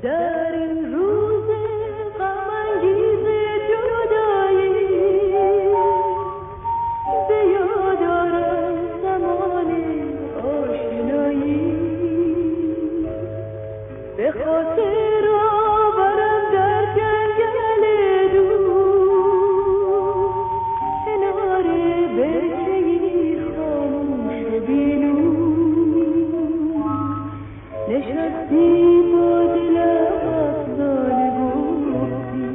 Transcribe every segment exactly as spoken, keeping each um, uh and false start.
در این روز غم انگیز جدایی به یاد آرم زمان آشنایی، به خاطر آورم در جنگل دور کنار برکه‌ای خاموش و بی‌نور نشستی با دلم افسانه گفتی،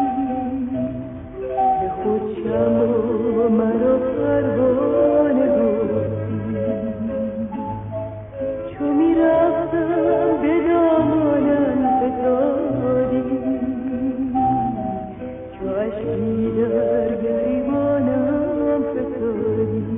به خود شمع و مرا پروانه گفتی، چو می‌رفتم به دامانم فتادی، چو اشکی در گریبانم فتادی.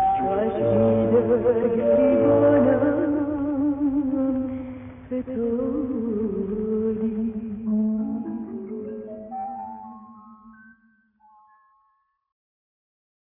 گریبانم فتاد.